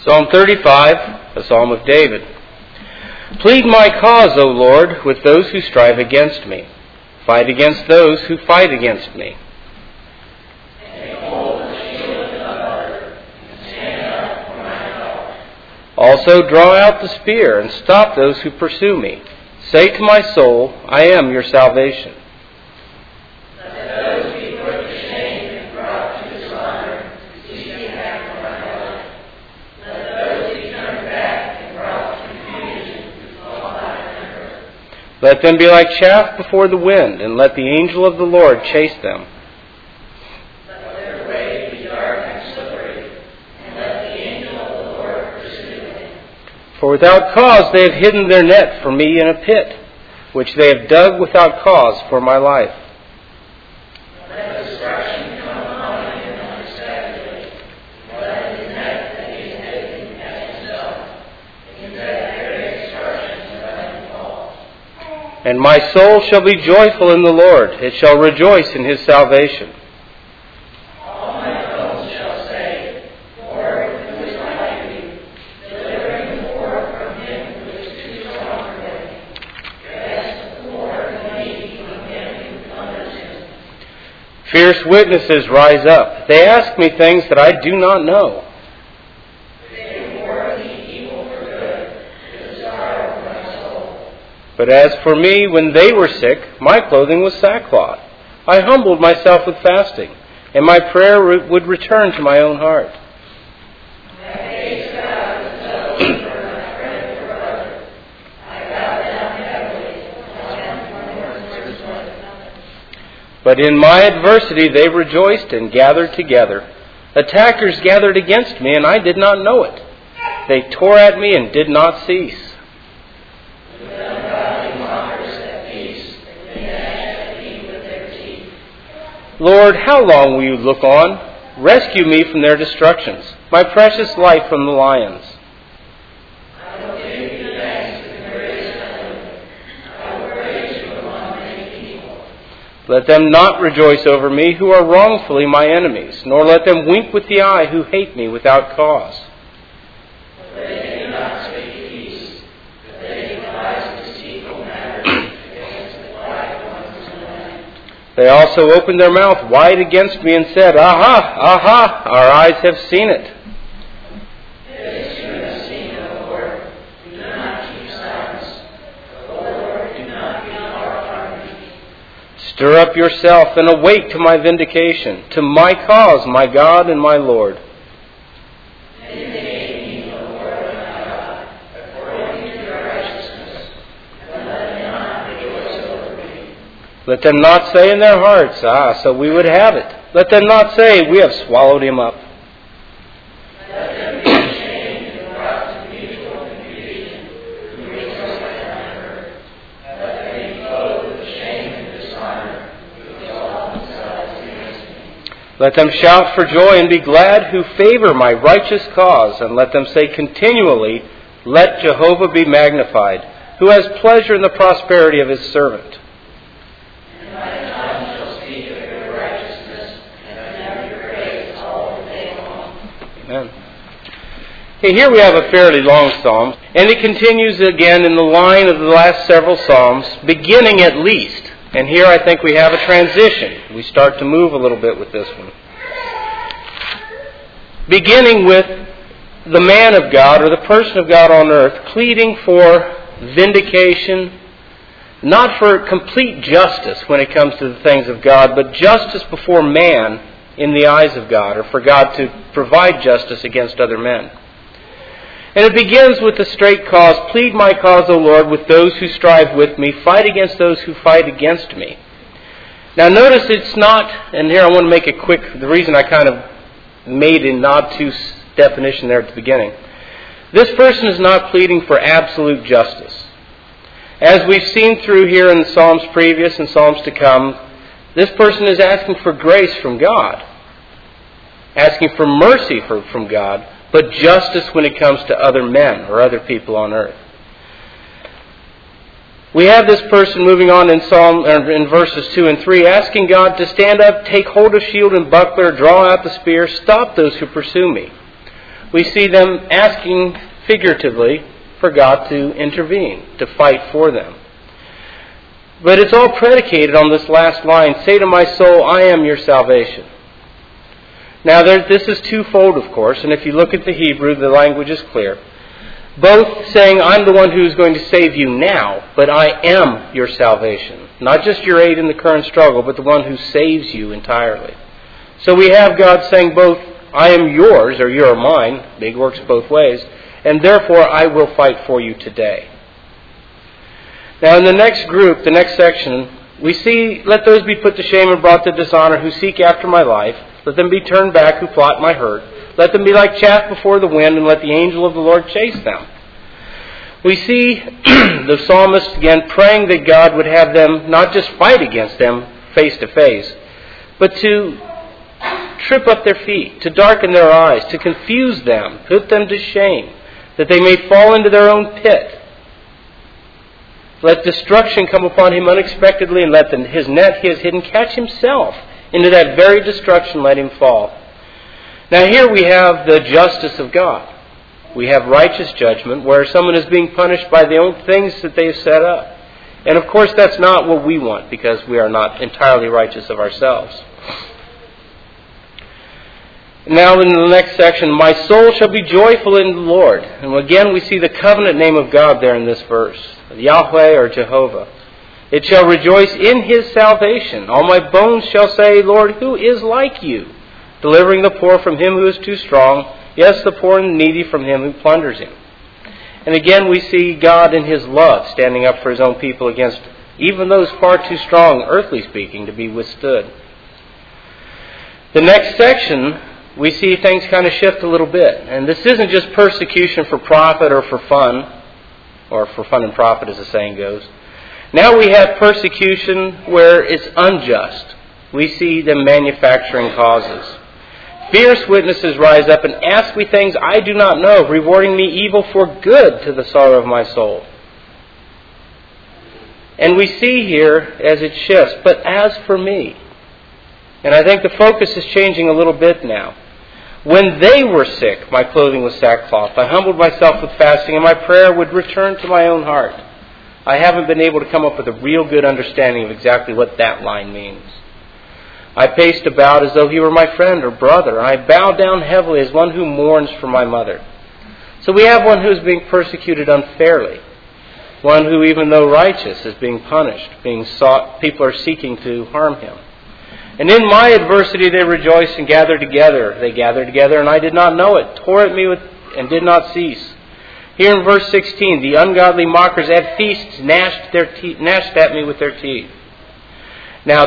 Psalm 35, a psalm of David. Plead my cause, O Lord, with those who strive against me. Fight against those who fight against me. Also draw out the spear and stop those who pursue me. Say to my soul, I am your salvation. Let those be put to shame and brought to dishonor who seek after my life. Let those be turned back and brought to confusion who fall out of temper. Let them be like chaff before the wind, and let the angel of the Lord chase them. For without cause they have hidden their net for me in a pit, which they have dug without cause for my life. Let destruction come upon him unexpectedly. Let his net that he has hidden at himself. In that very destruction let him fall. And my soul shall be joyful in the Lord. It shall rejoice in his salvation. Fierce witnesses rise up. They ask me things that I do not know. They reward me evil for good, the desire of my soul. But as for me, when they were sick, my clothing was sackcloth. I humbled myself with fasting, and my prayer would return to my own heart. But in my adversity they rejoiced and gathered together. Attackers gathered against me, and I did not know it. They tore at me and did not cease. Lord, how long will you look on? Rescue me from their destructions, my precious life from the lions. Let them not rejoice over me who are wrongfully my enemies, nor let them wink with the eye who hate me without cause. They do not speak peace, but they devise deceitful matters against the quiet ones in the land. They also opened their mouth wide against me and said, Aha, aha, our eyes have seen it. Stir up yourself and awake to my vindication, to my cause, my God and my Lord. Vindicate me, O Lord my God, according to your righteousness, and let them not rejoice over me. Let them not say in their hearts, so we would have it. Let them not say, we have swallowed him up. Let them be ashamed and brought to mutual confusion, who rejoice at my hurt. Let them be clothed with shame and dishonor, who exalt themselves against me. Let them shout for joy and be glad who favor my righteous cause, and let them say continually, let Jehovah be magnified, who has pleasure in the prosperity of his servant. And my tongue shall speak of your righteousness, and of your praise all the day long. Amen. Okay, here we have a fairly long psalm, and it continues again in the line of the last several psalms, beginning at least. And here I think we have a transition. We start to move a little bit with this one. Beginning with the man of God, or the person of God on earth, pleading for vindication, not for complete justice when it comes to the things of God, but justice before man in the eyes of God, or for God to provide justice against other men. And it begins with the straight cause, plead my cause, O Lord, with those who strive with me, fight against those who fight against me. Now notice it's not, and here I want to make it quick, the reason I kind of made a nod to definition there at the beginning. This person is not pleading for absolute justice. As we've seen through here in the Psalms previous and Psalms to come, this person is asking for grace from God, asking for mercy from God, but justice when it comes to other men or other people on earth. We have this person moving on in verses 2 and 3, asking God to stand up, take hold of shield and buckler, draw out the spear, stop those who pursue me. we see them asking figuratively for God to intervene, to fight for them. But it's all predicated on this last line, say to my soul, I am your salvation. Now this is twofold, of course, and if you look at the Hebrew, the language is clear. Both saying, I'm the one who's going to save you now, but I am your salvation. Not just your aid in the current struggle, but the one who saves you entirely. So we have God saying both, I am yours, or you are mine, big works both ways, and therefore I will fight for you today. Now in the next group, the next section, we see, let those be put to shame and brought to dishonor who seek after my life. Let them be turned back who plot my hurt. Let them be like chaff before the wind, and let the angel of the Lord chase them. We see the psalmist again praying that God would have them not just fight against them face to face, but to trip up their feet, to darken their eyes, to confuse them, put them to shame, that they may fall into their own pit. Let destruction come upon him unexpectedly, and let his net he has hidden catch himself. Into that very destruction let him fall. Now here we have the justice of God. We have righteous judgment where someone is being punished by the own things that they have set up. And of course that's not what we want, because we are not entirely righteous of ourselves. Now in the next section, my soul shall be joyful in the Lord. And again we see the covenant name of God there in this verse, Yahweh or Jehovah. It shall rejoice in his salvation. All my bones shall say, Lord, who is like you? Delivering the poor from him who is too strong, yes, the poor and needy from him who plunders him. And again we see God in his love standing up for his own people against even those far too strong, earthly speaking, to be withstood. The next section, we see things kind of shift a little bit. And this isn't just persecution for profit or for fun and profit as the saying goes. Now we have persecution where it's unjust. We see them manufacturing causes. Fierce witnesses rise up and ask me things I do not know, rewarding me evil for good to the sorrow of my soul. And we see here as it shifts, but as for me, and I think the focus is changing a little bit now. When they were sick, my clothing was sackcloth. I humbled myself with fasting, and my prayer would return to my own heart. I haven't been able to come up with a real good understanding of exactly what that line means. I paced about as though he were my friend or brother. I bowed down heavily as one who mourns for my mother. So we have one who is being persecuted unfairly. One who, even though righteous, is being punished, being sought. People are seeking to harm him. And in my adversity they rejoiced and gathered together. They gathered together, and I did not know it, tore at me and did not cease. Here in verse 16, the ungodly mockers at feasts gnashed at me with their teeth. Now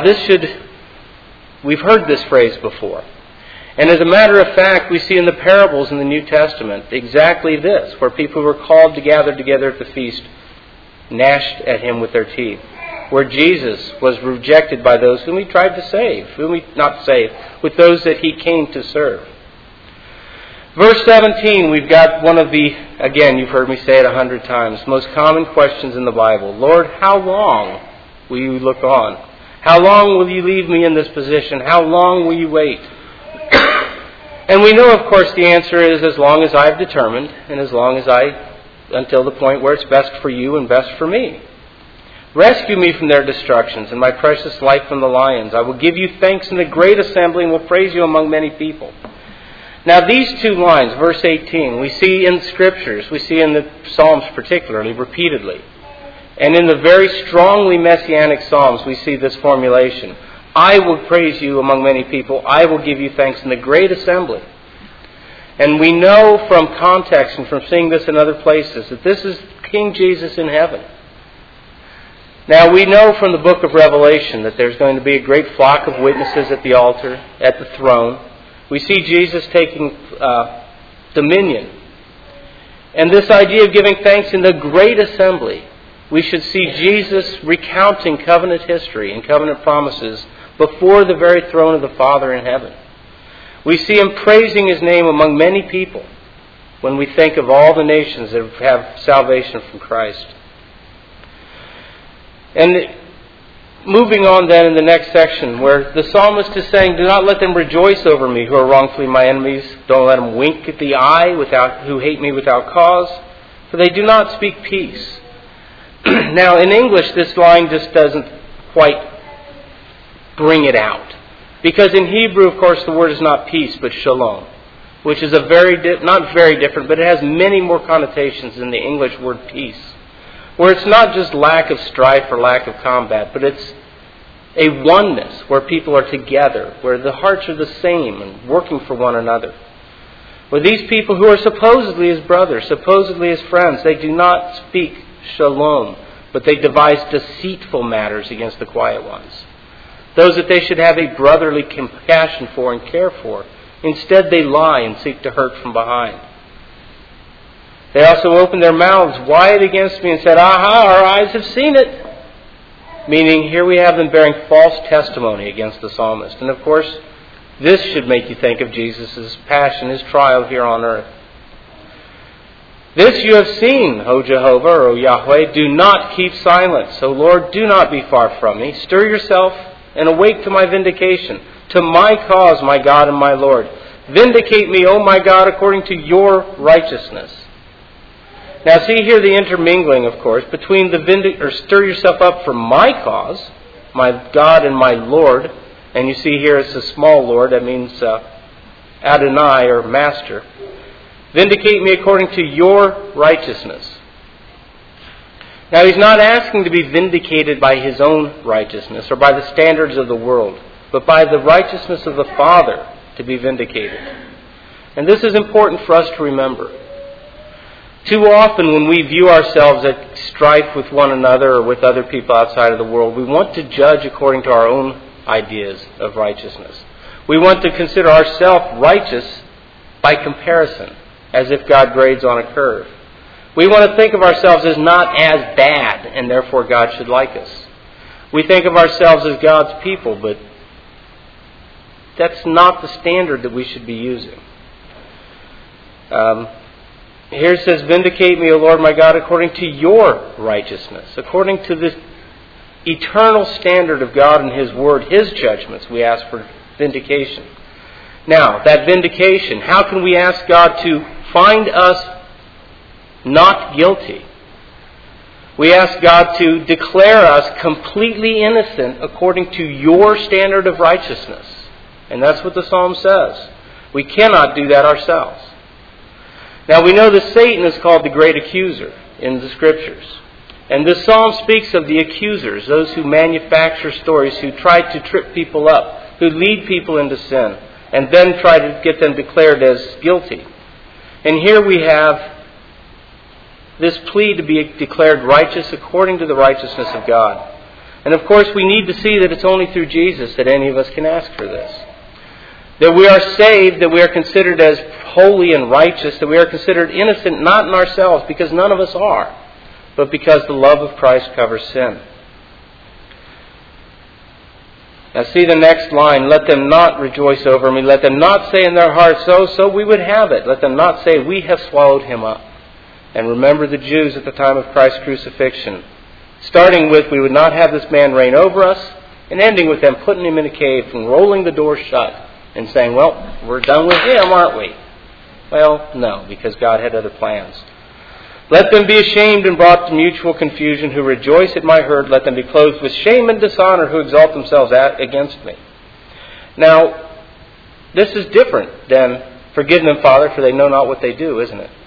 we've heard this phrase before. And as a matter of fact, we see in the parables in the New Testament exactly this, where people who were called to gather together at the feast gnashed at him with their teeth. Where Jesus was rejected by those whom he tried to save, with those that he came to serve. Verse 17, we've got one of the, again, you've heard me say it 100 times, most common questions in the Bible. Lord, how long will you look on? How long will you leave me in this position? How long will you wait? And we know, of course, the answer is as long as I've determined, and until the point where it's best for you and best for me. Rescue me from their destructions and my precious life from the lions. I will give you thanks in the great assembly and will praise you among many people. Now these two lines, verse 18, we see in Scriptures, we see in the Psalms particularly, repeatedly. And in the very strongly messianic Psalms, we see this formulation. I will praise you among many people. I will give you thanks in the great assembly. And we know from context and from seeing this in other places that this is King Jesus in heaven. Now we know from the book of Revelation that there's going to be a great flock of witnesses at the altar, at the throne. We see Jesus taking dominion. And this idea of giving thanks in the great assembly, we should see Jesus recounting covenant history and covenant promises before the very throne of the Father in heaven. We see him praising his name among many people when we think of all the nations that have salvation from Christ. And moving on then in the next section, where the psalmist is saying, do not let them rejoice over me who are wrongfully my enemies. Don't let them wink at the eye who hate me without cause, for they do not speak peace. Now, in English, this line just doesn't quite bring it out. Because in Hebrew, of course, the word is not peace, but shalom, which is not very different, but it has many more connotations than the English word peace, where it's not just lack of strife or lack of combat, but it's a oneness where people are together, where the hearts are the same and working for one another. Where these people who are supposedly his brothers, supposedly his friends, they do not speak shalom, but they devise deceitful matters against the quiet ones. Those that they should have a brotherly compassion for and care for. Instead, they lie and seek to hurt from behind. They also opened their mouths wide against me and said, aha, our eyes have seen it. Meaning, here we have them bearing false testimony against the psalmist. And of course, this should make you think of Jesus' passion, his trial here on earth. This you have seen, O Jehovah, or O Yahweh. Do not keep silence. O Lord, do not be far from me. Stir yourself and awake to my vindication, to my cause, my God and my Lord. Vindicate me, O my God, according to your righteousness. Now see here the intermingling, of course, between the stir yourself up for my cause, my God and my Lord. And you see here it's a small Lord, that means Adonai or Master. Vindicate me according to your righteousness. Now he's not asking to be vindicated by his own righteousness or by the standards of the world, but by the righteousness of the Father to be vindicated. And this is important for us to remember. Too often when we view ourselves at strife with one another or with other people outside of the world, we want to judge according to our own ideas of righteousness. We want to consider ourselves righteous by comparison, as if God grades on a curve. We want to think of ourselves as not as bad, and therefore God should like us. We think of ourselves as God's people, but that's not the standard that we should be using. Here it says, vindicate me, O Lord my God, according to your righteousness, according to the eternal standard of God and his word, his judgments, we ask for vindication. Now, that vindication, how can we ask God to find us not guilty? We ask God to declare us completely innocent according to your standard of righteousness. And that's what the psalm says. We cannot do that ourselves. Now we know that Satan is called the great accuser in the Scriptures. And this psalm speaks of the accusers, those who manufacture stories, who try to trip people up, who lead people into sin, and then try to get them declared as guilty. And here we have this plea to be declared righteous according to the righteousness of God. And of course we need to see that it's only through Jesus that any of us can ask for this. That we are saved, that we are considered as holy and righteous, that we are considered innocent not in ourselves, because none of us are, but because the love of Christ covers sin. Now see the next line, let them not rejoice over me, let them not say in their hearts, so we would have it. Let them not say, we have swallowed him up. And remember the Jews at the time of Christ's crucifixion, starting with, we would not have this man reign over us, and ending with them putting him in a cave and rolling the door shut and saying, well, we're done with him, aren't we? Well, no, because God had other plans. Let them be ashamed and brought to mutual confusion who rejoice at my hurt. Let them be clothed with shame and dishonor who exalt themselves against me. Now, this is different than forgive them, Father, for they know not what they do, isn't it?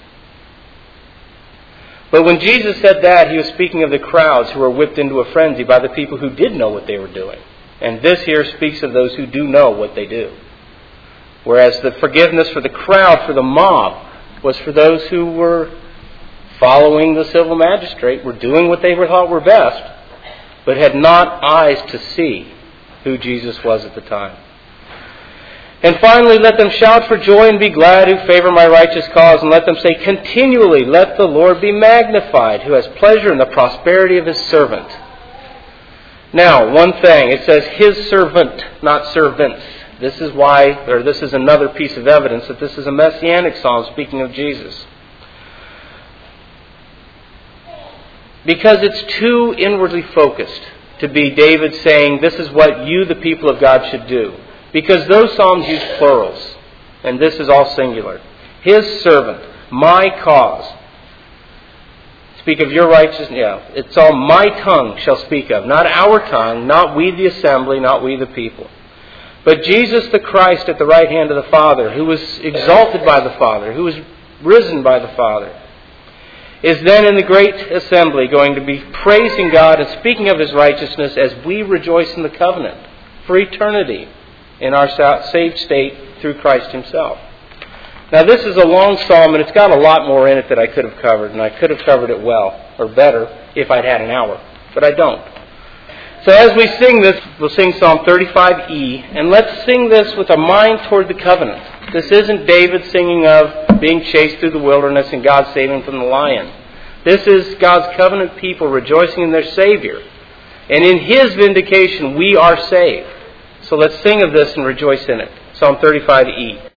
But when Jesus said that, he was speaking of the crowds who were whipped into a frenzy by the people who did know what they were doing. And this here speaks of those who do know what they do. Whereas the forgiveness for the crowd, for the mob, was for those who were following the civil magistrate, were doing what they thought were best, but had not eyes to see who Jesus was at the time. And finally, let them shout for joy and be glad who favor my righteous cause, and let them say continually, let the Lord be magnified, who has pleasure in the prosperity of his servant. Now, one thing, it says his servant, not servants. This is another piece of evidence that this is a messianic psalm speaking of Jesus. Because it's too inwardly focused. to be David saying, this is what you, the people of God, should do. Because those psalms use plurals, and this is all singular. His servant, my cause. Speak of your righteousness. Yeah, it's all my tongue shall speak of. Not our tongue, not we the assembly, not we the people. But Jesus the Christ at the right hand of the Father, who was exalted by the Father, who was risen by the Father, is then in the great assembly going to be praising God and speaking of His righteousness as we rejoice in the covenant for eternity in our saved state through Christ Himself. Now this is a long psalm, and it's got a lot more in it that I could have covered, and I could have covered it well, or better, if I'd had an hour. But I don't. So as we sing this, we'll sing Psalm 35E, and let's sing this with a mind toward the covenant. This isn't David singing of being chased through the wilderness and God saving from the lion. This is God's covenant people rejoicing in their Savior. And in His vindication, we are saved. So let's sing of this and rejoice in it. Psalm 35E.